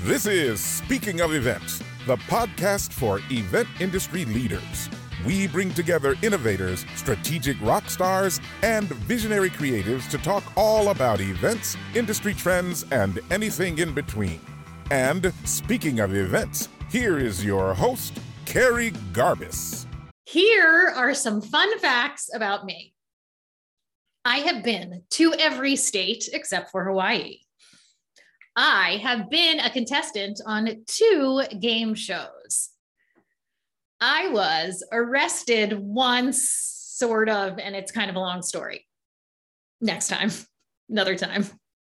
This is Speaking of Events, the podcast for event industry leaders. We bring together innovators, strategic rock stars, and visionary creatives to talk all about events, industry trends, and anything in between. And speaking of events, here is your host, Carrie Garbus. Here are some fun facts about me. I have been to every state except for Hawaii. I have been a contestant on 2 game shows. I was arrested once, sort of, and it's kind of a long story. Next time, another time.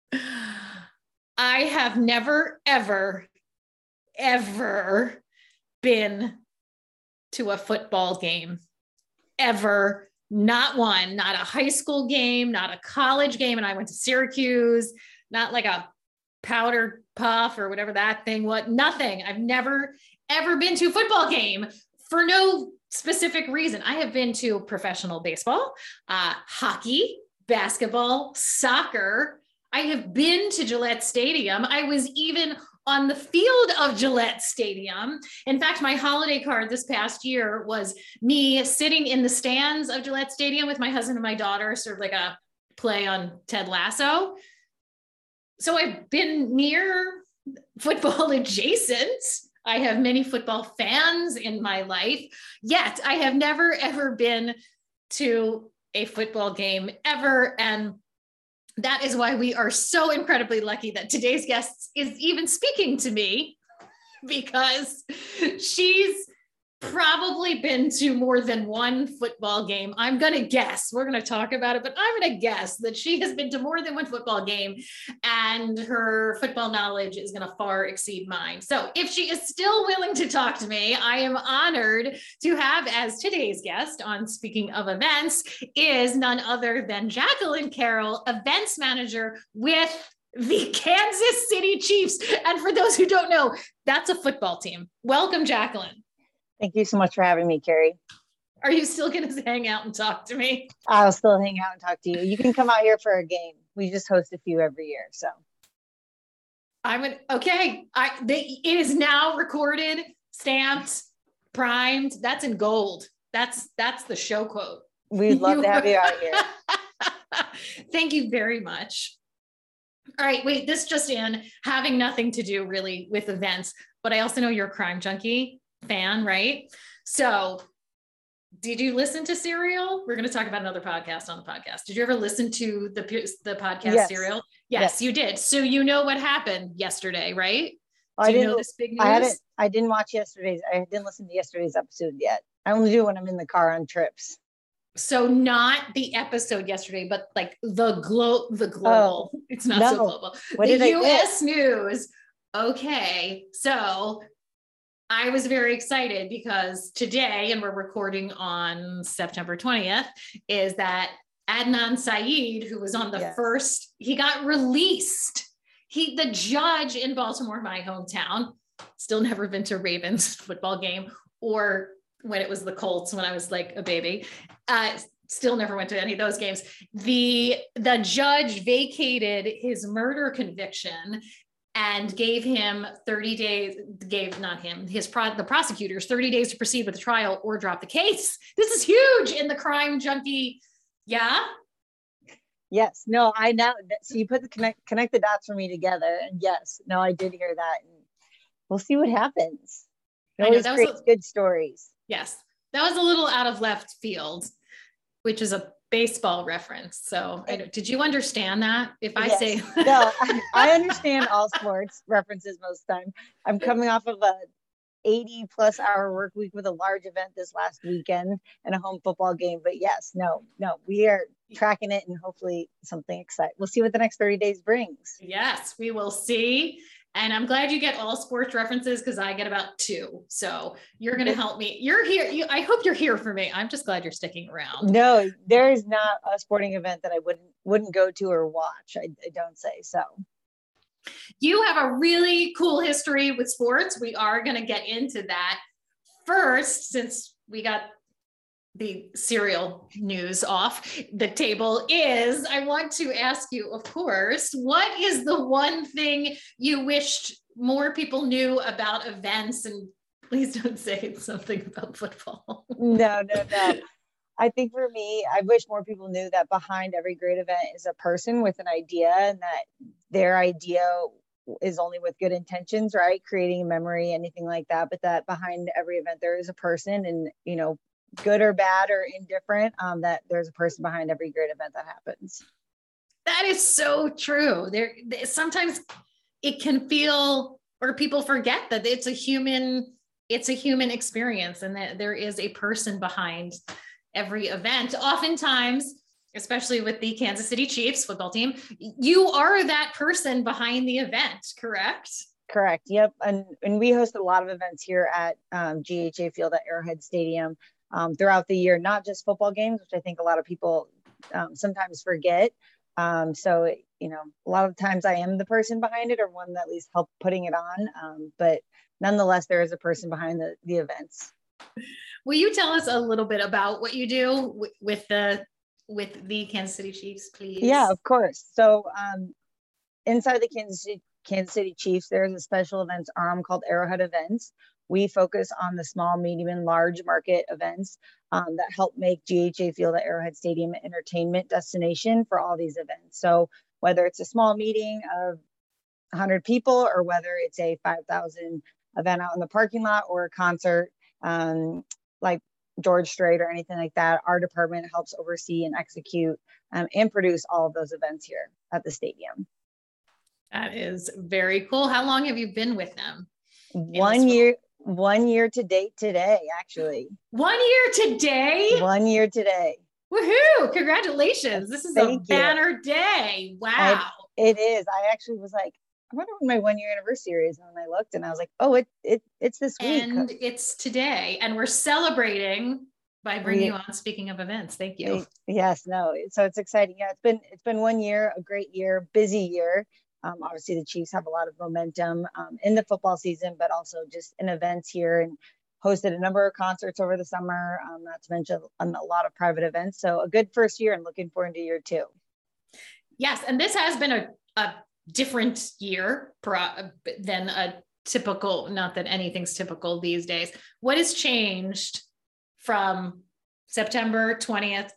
I have never, ever been to a football game. Ever. Not one, not a high school game, not a college game. And I went to Syracuse, not like a powder puff or whatever that thing was. Nothing. I've never, ever been to a football game for no specific reason. I have been to professional baseball, hockey, basketball, soccer. I have been to Gillette Stadium. I was even on the field of Gillette Stadium. In fact, my holiday card this past year was me sitting in the stands of Gillette Stadium with my husband and my daughter, sort of like a play on Ted Lasso. So I've been near football adjacent. I have many football fans in my life, yet I have never, ever been to a football game ever. And that is why we are so incredibly lucky that today's guest is even speaking to me, because she's probably been to more than one football game. I'm going to guess, we're going to talk about it, but I'm going to guess that she has been to more than one football game and her football knowledge is going to far exceed mine. So if she is still willing to talk to me, I am honored to have as today's guest on Speaking of Events is none other than Jacqueline Carroll, events manager with the Kansas City Chiefs. And for those who don't know, that's a football team. Welcome, Jacqueline. Thank you so much for having me, Carrie. Are you still going to hang out and talk to me? I'll still hang out and talk to you. You can come out here for a game. We just host a few every year. So okay. It is now recorded, stamped, primed. That's in gold. That's the show quote. We'd love to have you out here. Thank you very much. All right. Wait, this just in, having nothing to do really with events, but I also know you're a crime junkie fan, right? So did you listen to Serial? We're going to talk about another podcast on the podcast. Did you ever listen to the podcast Yes. Serial? Yes, you did. So you know what happened yesterday, right? I Do you know this big news? I didn't watch yesterday's. I didn't listen to yesterday's episode yet. I only do when I'm in the car on trips. So not the episode yesterday, but like the global. It's not so global. What the did US news. Okay. So I was very excited because today, and we're recording on September 20th, is that Adnan Syed, who was on the first, he got released. The judge in Baltimore, my hometown, still never been to a Ravens football game, or when it was the Colts when I was like a baby, still never went to any of those games. The judge vacated his murder conviction and gave him 30 days, the prosecutors 30 days to proceed with the trial or drop the case. This is huge in the crime junkie. Yeah. Yes. No, I know. So you put the connect the dots for me together. And yes, no, I did hear that. And we'll see what happens. It always creates good stories. Yes. That was a little out of left field, which is a baseball reference. So did you understand that? If I say no, I understand all sports references most of the time. I'm coming off of a 80+ hour work week with a large event this last weekend and a home football game. But yes, no, we are tracking it and hopefully something exciting. We'll see what the next 30 days brings. Yes, we will see. And I'm glad you get all sports references because I get about 2. So you're going to help me. You're here. I hope you're here for me. I'm just glad you're sticking around. No, there is not a sporting event that I wouldn't go to or watch. I don't say so. You have a really cool history with sports. We are going to get into that first, since we got the Serial news off the table. I want to ask you, of course, what is the one thing you wished more people knew about events, and please don't say it's something about football. No. I think for me, I wish more people knew that behind every great event is a person with an idea, and that their idea is only with good intentions, right? Creating a memory, anything like that. But that behind every event, there is a person, and, you know, good or bad or indifferent, that there's a person behind every great event that happens. That is so true. There sometimes it can feel, or people forget that it's a human experience, and that there is a person behind every event. Oftentimes, especially with the Kansas City Chiefs football team, you are that person behind the event, correct? Correct. Yep. And we host a lot of events here at GHA Field at Arrowhead Stadium throughout the year, not just football games, which I think a lot of people sometimes forget. So, you know, a lot of times I am the person behind it, or one that at least helped putting it on. But nonetheless, there is a person behind the events. Will you tell us a little bit about what you do with the Kansas City Chiefs, please? Yeah, of course. So inside the Kansas City Chiefs, there's a special events arm called Arrowhead Events. We focus on the small, medium, and large market events that help make GHA Field at Arrowhead Stadium an entertainment destination for all these events. So whether it's a small meeting of 100 people, or whether it's a 5,000 event out in the parking lot, or a concert like George Strait or anything like that, our department helps oversee and execute and produce all of those events here at the stadium. That is very cool. How long have you been with them? 1 year. 1 year to date today, actually. 1 year today? 1 year today. Woohoo! Congratulations. This is a banner day. Wow. It is. I actually was like, I wonder when my 1 year anniversary is. And then I looked and I was like, oh, it's this week. And it's today. And we're celebrating by bringing you on. Speaking of events. Thank you. Yes, no. So it's exciting. Yeah, it's been 1 year, a great year, busy year. Obviously the Chiefs have a lot of momentum in the football season, but also just in events here, and hosted a number of concerts over the summer, not to mention a lot of private events. So a good first year, and looking forward to year two. Yes. And this has been a different year than a typical, not that anything's typical these days. What has changed from September 20th,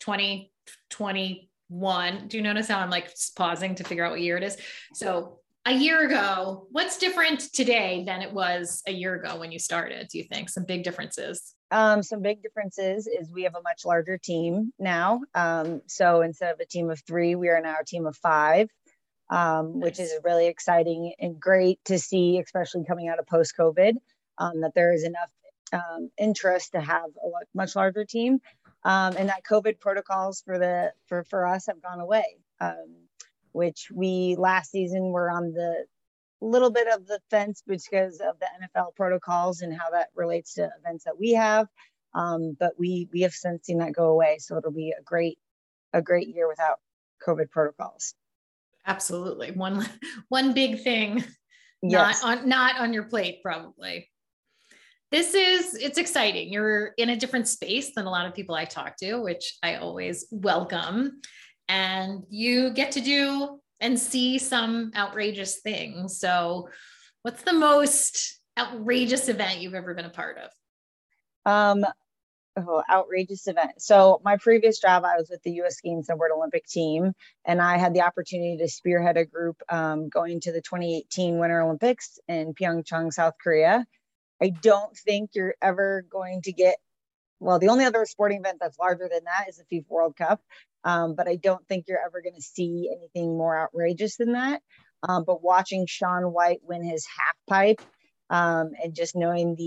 2021? Do you notice how I'm like pausing to figure out what year it is? So a year ago, what's different today than it was a year ago when you started? Do you think some big differences? Some big differences is we have a much larger team now. So instead of a team of 3, we are now a team of 5, which is really exciting and great to see, especially coming out of post-COVID, that there is enough interest to have a much larger team. And that COVID protocols for us have gone away, which we last season were on the little bit of the fence because of the NFL protocols and how that relates to events that we have. But we have since seen that go away. So it'll be a great year without COVID protocols. Absolutely. One big thing, yes. not on your plate, probably. It's exciting. You're in a different space than a lot of people I talk to, which I always welcome. And you get to do and see some outrageous things. So what's the most outrageous event you've ever been a part of? Outrageous event. So my previous job, I was with the U.S. Skiing Snowboard Olympic team, and I had the opportunity to spearhead a group going to the 2018 Winter Olympics in Pyeongchang, South Korea. I don't think you're ever going to get, well, the only other sporting event that's larger than that is the FIFA World Cup. But I don't think you're ever going to see anything more outrageous than that. But watching Shaun White win his half pipe and just knowing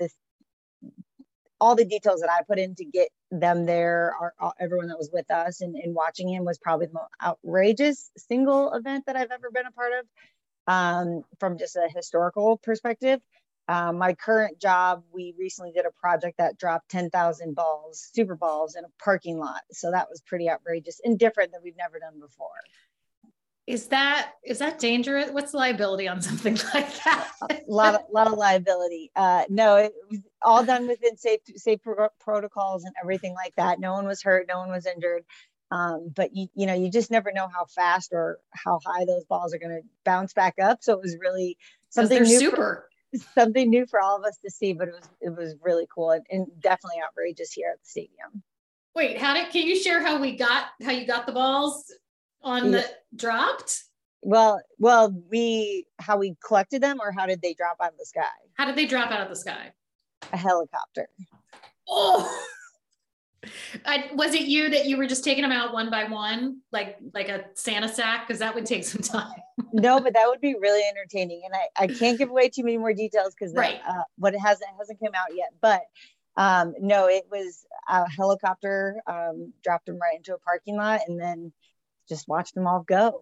all the details that I put in to get them there, everyone that was with us, and watching him was probably the most outrageous single event that I've ever been a part of from just a historical perspective. My current job, we recently did a project that dropped 10,000 balls, super balls, in a parking lot. So that was pretty outrageous and different than we've never done before. Is that dangerous? What's the liability on something like that? a lot of liability. No, it was all done within safe protocols and everything like that. No one was hurt. No one was injured. But you just never know how fast or how high those balls are going to bounce back up. So it was really something new super. Something new for all of us to see, but it was really cool and definitely outrageous here at the stadium. Wait, can you share how you got the balls on the dropped? Well, how we collected them, or how did they drop out of the sky? How did they drop out of the sky? A helicopter. Oh, was it you that you were just taking them out one by one, like a Santa sack? Because that would take some time. No, but that would be really entertaining, and I can't give away too many more details because right. What it hasn't come out yet. But no, it was a helicopter dropped them right into a parking lot, and then just watched them all go.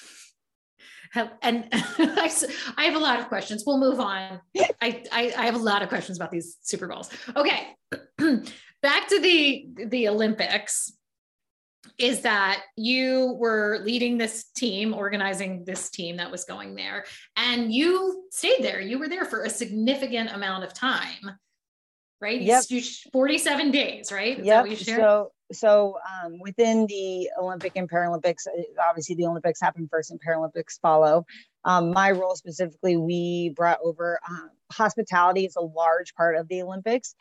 And I have a lot of questions. We'll move on. I have a lot of questions about these Super Bowls. Okay. Back to the Olympics, is that you were leading this team, organizing this team that was going there, and you stayed there. You were there for a significant amount of time, right? Yep. 47 days, right? Is yep. That what you shared? So within the Olympic and Paralympics, obviously the Olympics happen first and Paralympics follow. My role specifically, we brought over hospitality is a large part of the Olympics.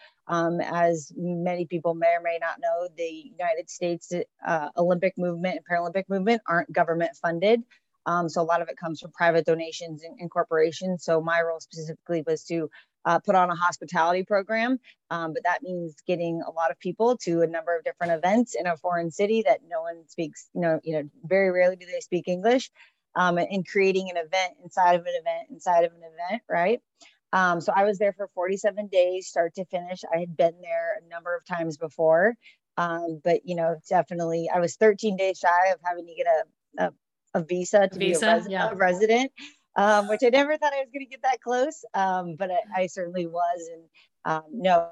As many people may or may not know, the United States Olympic movement and Paralympic movement aren't government funded. So a lot of it comes from private donations and corporations. So my role specifically was to put on a hospitality program, but that means getting a lot of people to a number of different events in a foreign city that no one speaks, very rarely do they speak English, and creating an event inside of an event, right? So I was there for 47 days, start to finish. I had been there a number of times before, but definitely I was 13 days shy of having to get a visa to be a resident. Which I never thought I was going to get that close, but I certainly was. And no,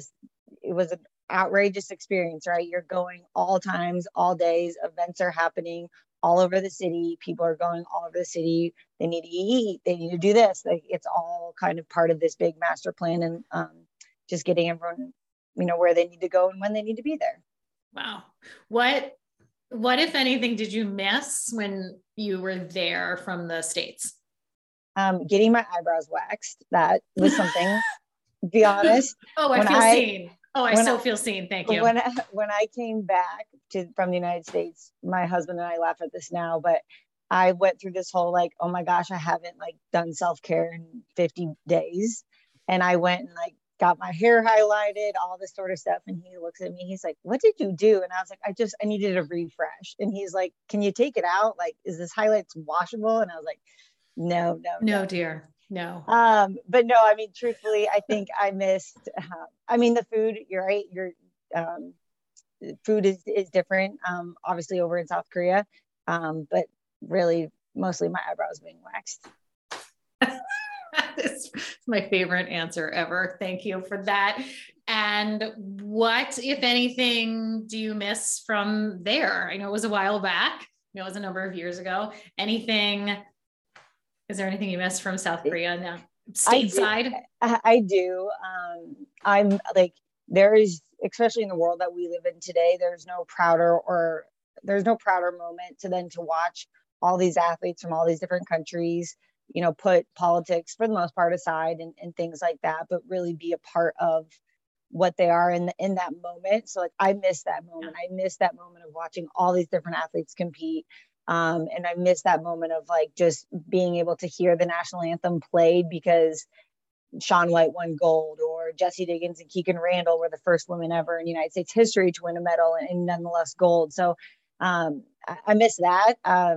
it was an outrageous experience, right? You're going all times, all days, events are happening all over the city. People are going all over the city. They need to eat, they need to do this. Like, it's all kind of part of this big master plan, and just getting everyone, where they need to go and when they need to be there. Wow. What, if anything, did you miss when you were there from the States? Getting my eyebrows waxed. That was something, to be honest. Oh, I feel seen. Oh, I so feel seen. Thank you. When I came back from the United States, my husband and I laugh at this now, but I went through this whole oh my gosh, I haven't done self-care in 50 days. And I went and got my hair highlighted, all this sort of stuff. And he looks at me, he's like, what did you do? And I was like, I needed a refresh. And he's like, can you take it out? Is this highlights washable? And I was like, no, dear, no. But no, I mean, truthfully, I think I missed, the food, you're right. Food is different, obviously over in South Korea. But really mostly my eyebrows being waxed. This is my favorite answer ever. Thank you for that. And what, if anything, do you miss from there? I know it was a while back. It was a number of years ago. Is there anything you miss from South Korea now? Stateside? I do. I'm there is, especially in the world that we live in today, there's no prouder moment to watch all these athletes from all these different countries, put politics for the most part aside and things like that, but really be a part of what they are in that moment. So I miss that moment. I miss that moment of watching all these different athletes compete. And I miss that moment of just being able to hear the national anthem played because Shaun White won gold, or Jessie Diggins and Keegan Randall were the first women ever in United States history to win a medal and nonetheless gold. So I miss that.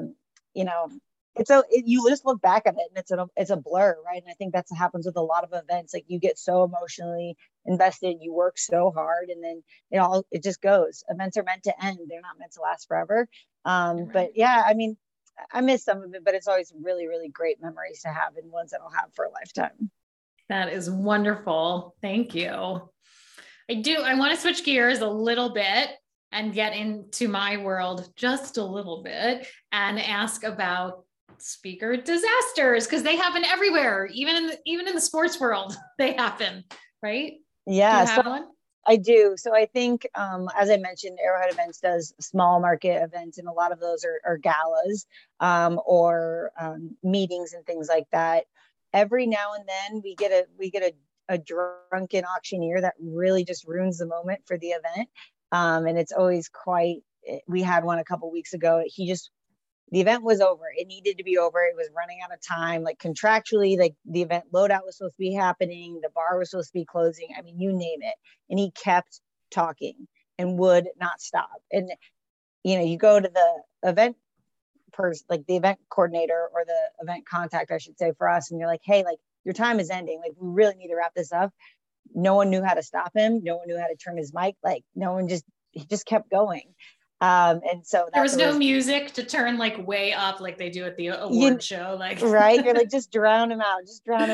You just look back at it and it's a blur, right? And I think that's what happens with a lot of events. You get so emotionally invested, you work so hard, and then it just goes. Events are meant to end; they're not meant to last forever. But yeah, I miss some of it, but it's always really, really great memories to have, and ones that I'll have for a lifetime. That is wonderful. Thank you. I want to switch gears a little bit and get into my world just a little bit and ask about speaker disasters, because they happen everywhere, even in the sports world. They happen, right? Yeah. Do you have one? I do. So I think, as I mentioned, Arrowhead Events does small market events, and a lot of those are galas or meetings and things like that. every now and then we get a drunken auctioneer that really just ruins the moment for the event. And it's always we had one a couple weeks ago. The event was over. It needed to be over. It was running out of time. Like contractually, like the event loadout was supposed to be happening. The bar was supposed to be closing. I mean, you name it. And he kept talking and would not stop. And, you go to the event person, like the event coordinator or the event contact, I should say, for us. And you're like, hey, like your time is ending. Like we really need to wrap this up. No one knew how to stop him. No one knew how to turn his mic. Like he just kept going. And so there was no music to turn like way up like they do at the award show, like right. You're like, just drown him out.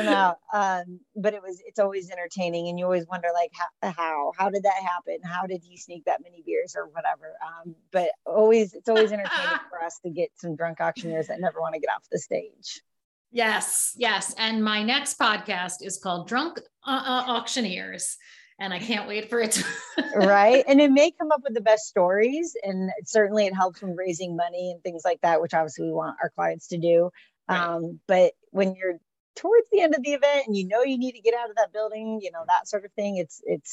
But it's always entertaining, and you always wonder like how did that happen? How did he sneak that many beers or whatever? But it's always entertaining for us to get some drunk auctioneers that never want to get off the stage. Yes. And my next podcast is called Drunk Auctioneers. And I can't wait for it to right. And it may come up with the best stories. And certainly it helps when raising money and things like that, which obviously we want our clients to do. Right. But when you're towards the end of the event and you need to get out of that building, that sort of thing,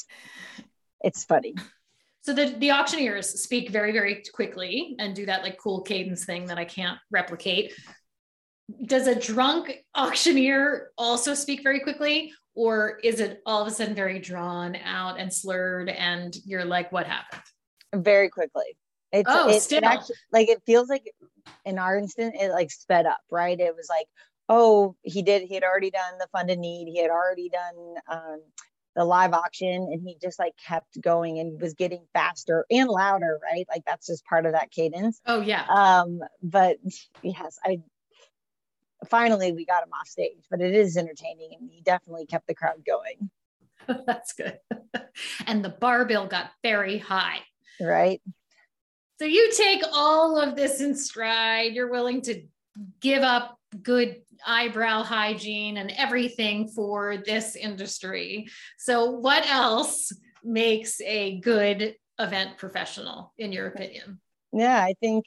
it's funny. So the auctioneers speak very, very quickly and do that like cool cadence thing that I can't replicate. Does a drunk auctioneer also speak very quickly? Or is it all of a sudden very drawn out and slurred and you're like, what happened? Very quickly. It actually, like, it feels like in our instance, it like sped up, right? It was like, he had already done the fund and need. He had already done the live auction, and he just like kept going and was getting faster and louder, right? Like that's just part of that cadence. Oh yeah. But yes, finally we got him off stage, but it is entertaining, and he definitely kept the crowd going. That's good. And the bar bill got very high. Right. So you take all of this in stride. You're willing to give up good eyebrow hygiene and everything for this industry. So what else makes a good event professional, in your opinion? Yeah, I think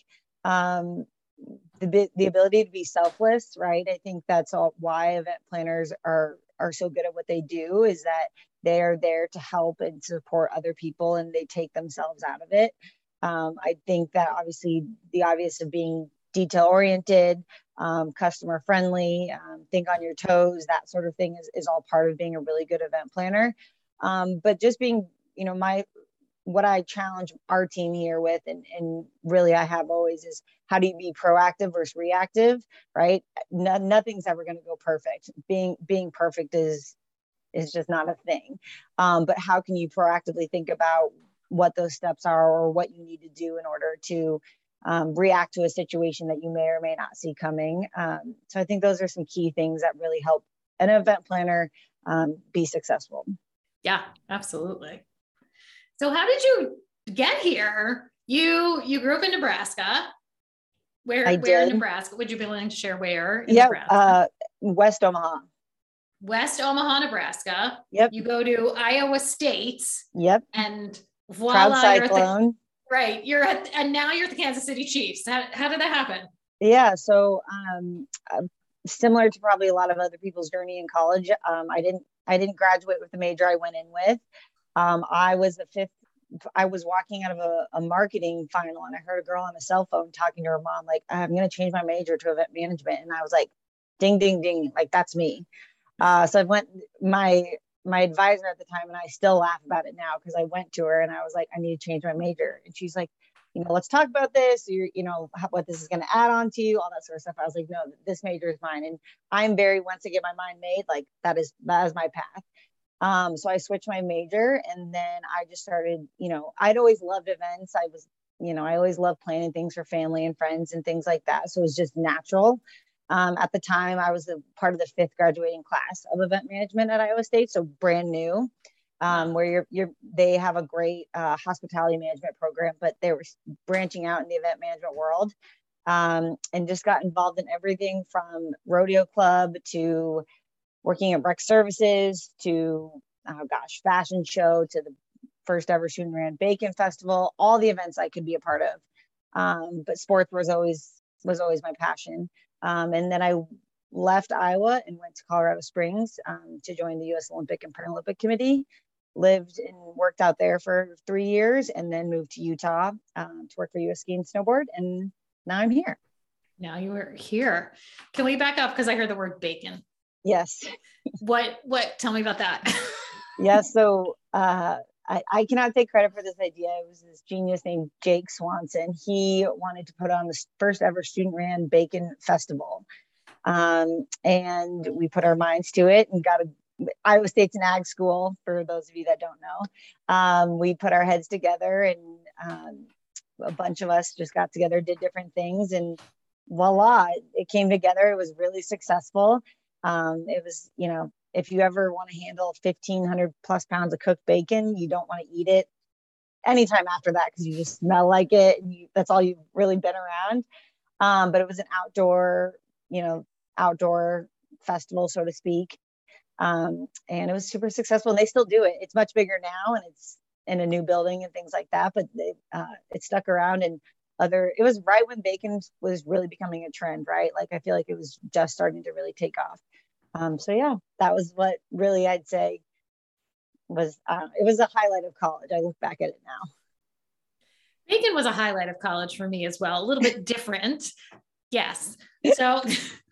the ability to be selfless, right? I think that's why event planners are so good at what they do, is that they are there to help and support other people, and they take themselves out of it. I think that obviously the obvious of being detail oriented, customer friendly, think on your toes, that sort of thing is all part of being a really good event planner. But just being, what I challenge our team here with, and really I have always, is how do you be proactive versus reactive, right? Nothing's ever going to go perfect. Being perfect is just not a thing. But how can you proactively think about what those steps are, or what you need to do in order to react to a situation that you may or may not see coming. So I think those are some key things that really help an event planner be successful. Yeah, absolutely. So how did you get here? You grew up in Nebraska. Where in Nebraska? Would you be willing to share where in Nebraska? West Omaha. West Omaha, Nebraska. Yep. You go to Iowa State. Yep. And voila, Cyclone. Right. And now you're at the Kansas City Chiefs. How did that happen? Yeah. So similar to probably a lot of other people's journey in college, I didn't graduate with the major I went in with. I was the fifth. I was walking out of a marketing final, and I heard a girl on a cell phone talking to her mom, like, I'm going to change my major to event management. And I was like, ding, ding, ding. Like, that's me. So I went, my advisor at the time, and I still laugh about it now, because I went to her and I was like, I need to change my major. And she's like, let's talk about this. What this is going to add on to you, all that sort of stuff. I was like, no, this major is mine. And I'm once I get my mind made, like that is my path. So I switched my major, and then I just started, I'd always loved events. I always loved planning things for family and friends and things like that. So it was just natural. At the time, I was part of the 5th graduating class of event management at Iowa State. So brand new, where they have a great hospitality management program, but they were branching out in the event management world, and just got involved in everything from rodeo club to working at rec services to, fashion show, to the first ever Shooting Rand Bacon Festival, all the events I could be a part of. But sports was always my passion. And then I left Iowa and went to Colorado Springs to join the U.S. Olympic and Paralympic Committee. Lived and worked out there for 3 years, and then moved to Utah to work for U.S. Ski and Snowboard. And now I'm here. Now you are here. Can we back up? Because I heard the word bacon. Yes. What, tell me about that. Yeah. So I cannot take credit for this idea. It was this genius named Jake Swanson. He wanted to put on the first ever student ran bacon festival. And we put our minds to it and got Iowa State's an ag school, for those of you that don't know. We put our heads together, and a bunch of us just got together, did different things, and voila, it came together. It was really successful. It was, if you ever want to handle 1,500 plus pounds of cooked bacon, you don't want to eat it anytime after that, because you just smell like it. And that's all you've really been around. But it was an outdoor festival, so to speak. And it was super successful, and they still do it. It's much bigger now, and it's in a new building and things like that, but it stuck around. And it was right when bacon was really becoming a trend, right? Like, I feel like it was just starting to really take off. So yeah, that was what really I'd say was, it was a highlight of college. I look back at it now. Bacon was a highlight of college for me as well. A little bit different. Yes. So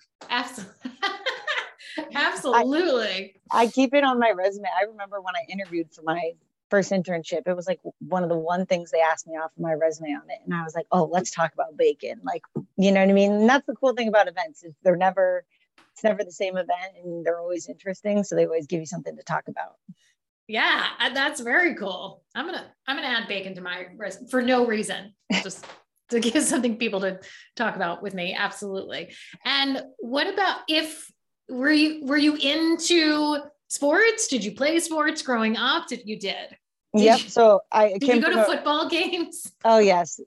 absolutely. I keep it on my resume. I remember when I interviewed for my first internship, it was like one of the one things they asked me off of my resume on it. And I was like, oh, let's talk about bacon. Like, you know what I mean? And that's the cool thing about events, is it's never the same event, and they're always interesting. So they always give you something to talk about. Yeah, that's very cool. I'm gonna add bacon to my resume for no reason, just to give something people to talk about with me. Absolutely. And what about were you into sports? Did you play sports growing up? Yep. So did you go to football games? Oh yes.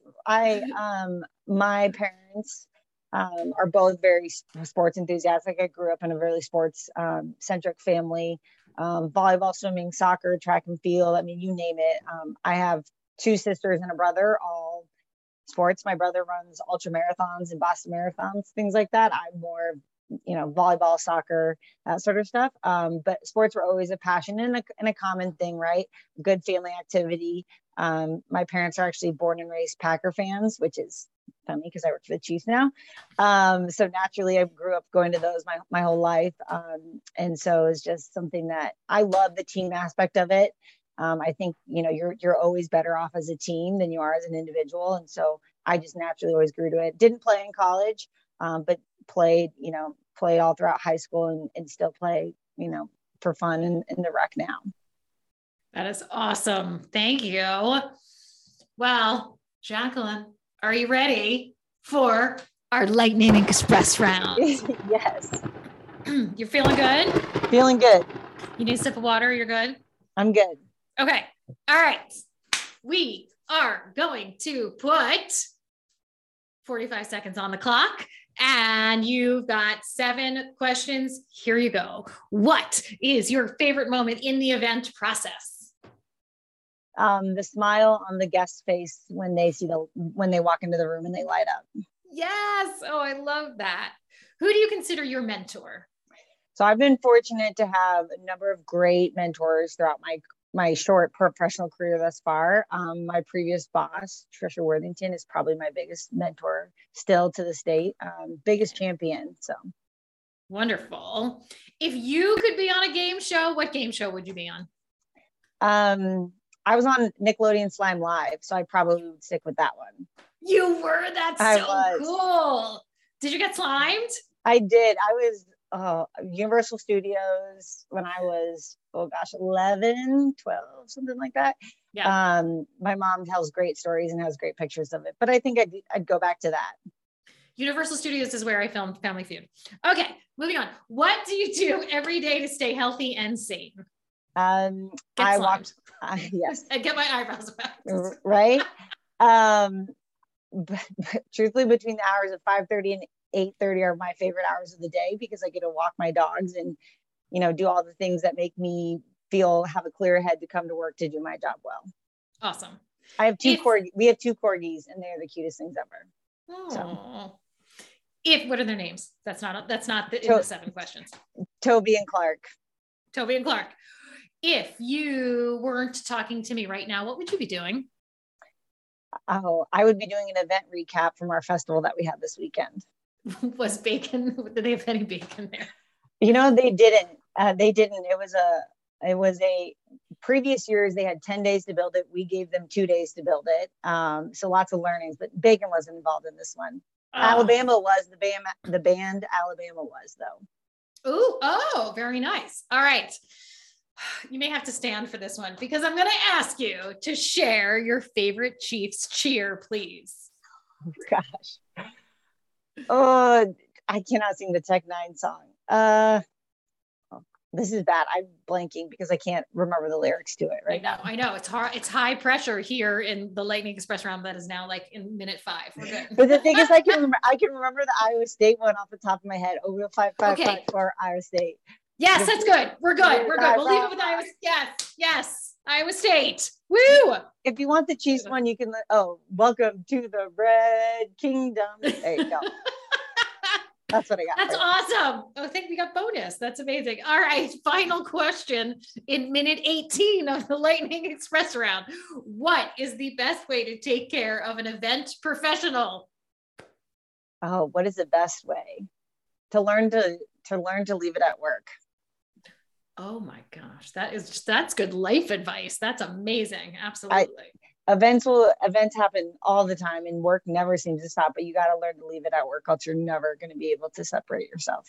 My parents are both very sports enthusiastic. I grew up in a really sports centric family. Volleyball, swimming, soccer, track and field. I mean, you name it. I have 2 sisters and a brother, all sports. My brother runs ultra marathons and Boston marathons, things like that. I'm more, volleyball, soccer, that sort of stuff. But sports were always a passion and a common thing, right? Good family activity. My parents are actually born and raised Packer fans, which is funny because I work for the Chiefs now. So naturally I grew up going to those my whole life. And so it's just something that I love, the team aspect of it. I think, you're always better off as a team than you are as an individual. And so I just naturally always grew to it. Didn't play in college, but played all throughout high school and still play, for fun in the rec now. That is awesome. Thank you. Well, Jacqueline, are you ready for our Lightning Express round? Yes. You're feeling good? Feeling good. You need a sip of water? You're good? I'm good. Okay. All right. We are going to put 45 seconds on the clock, and you've got 7 questions. Here you go. What is your favorite moment in the event process? The smile on the guest's face when they walk into the room and they light up. Yes. Oh, I love that. Who do you consider your mentor? So I've been fortunate to have a number of great mentors throughout my short professional career thus far. My previous boss, Trisha Worthington, is probably my biggest mentor still to this date, biggest champion. So wonderful. If you could be on a game show, what game show would you be on? I was on Nickelodeon Slime Live, so I probably would stick with that one. You were? That's so cool. Did you get slimed? I did. I was Universal Studios when I was, 11, 12, something like that. Yeah. My mom tells great stories and has great pictures of it, but I think I'd go back to that. Universal Studios is where I filmed Family Feud. Okay, moving on. What do you do every day to stay healthy and sane? Yes. And get my eyebrows waxed. Right. But truthfully, between the hours of 5:30 and 8:30 are my favorite hours of the day, because I get to walk my dogs and, do all the things that make me have a clear head to come to work to do my job well. Awesome. We have 2 corgis, and they're the cutest things ever. So What are their names? That's not in the 7 questions. Toby and Clark. Toby and Clark. If you weren't talking to me right now, what would you be doing? Oh, I would be doing an event recap from our festival that we had this weekend. Was bacon? Did they have any bacon there? They didn't. It was a previous years. They had 10 days to build it. We gave them 2 days to build it. So lots of learnings, but bacon wasn't involved in this one. Alabama was the band. Alabama was though. Oh, very nice. All right. You may have to stand for this one because I'm going to ask you to share your favorite Chiefs cheer, please. Oh, gosh. Oh, I cannot sing the Tech Nine song. This is bad. I'm blanking because I can't remember the lyrics to it right now. I know. It's hard. It's high pressure here in the Lightning Express round that is now like in minute 5. We're good. But the thing is, I can remember the Iowa State one off the top of my head. Over 5-5-5 for Iowa State. Yes, that's good. We're good. We'll leave it with Iowa. Yes. Iowa State. Woo! If you want the Chiefs one, you can. Welcome to the Red Kingdom. There you go. That's what I got. That's awesome. I think we got bonus. That's amazing. All right. Final question in minute 18 of the Lightning Express round. What is the best way to take care of an event professional? Oh, what is the best way? To learn to leave it at work. Oh my gosh. That's good life advice. That's amazing. Absolutely. Events happen all the time and work never seems to stop, but you got to learn to leave it at work, else you're never going to be able to separate yourself.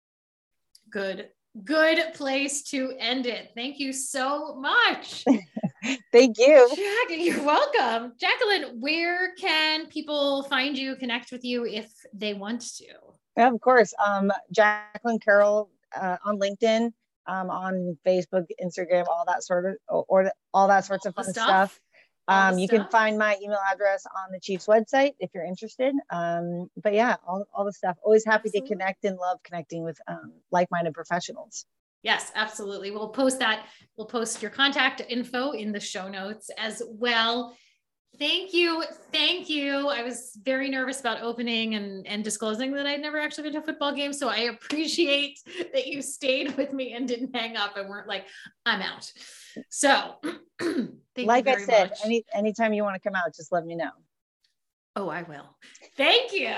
Good place to end it. Thank you so much. Thank you. You're welcome. Jacqueline, where can people find you, connect with you if they want to? Yeah, of course. Jacqueline Carroll on LinkedIn, on Facebook, Instagram, all that sorts of fun stuff. You can find my email address on the Chiefs website if you're interested. But yeah, all the stuff. Always happy to connect and love connecting with like-minded professionals. Yes, absolutely. We'll post that. We'll post your contact info in the show notes as well. Thank you. I was very nervous about opening and disclosing that I'd never actually been to a football game. So I appreciate that you stayed with me and didn't hang up and weren't like, I'm out. So like I said, anytime you want to come out, just let me know. Oh, I will. Thank you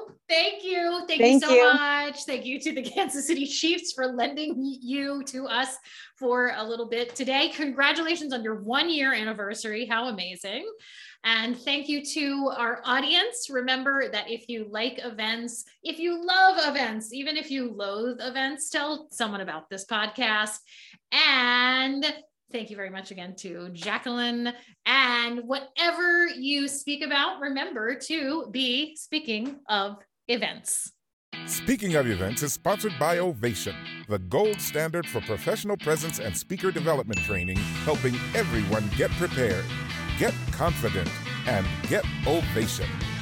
so much. Thank you to the Kansas City Chiefs for lending you to us for a little bit today. Congratulations on your 1-year anniversary. How amazing. And thank you to our audience. Remember that if you like events, if you love events, even if you loathe events, tell someone about this podcast. And thank you very much again to Jacqueline. And whatever you speak about, remember to be speaking of events. Speaking of Events is sponsored by Ovation, the gold standard for professional presence and speaker development training, helping everyone get prepared, get confident, and get Ovation.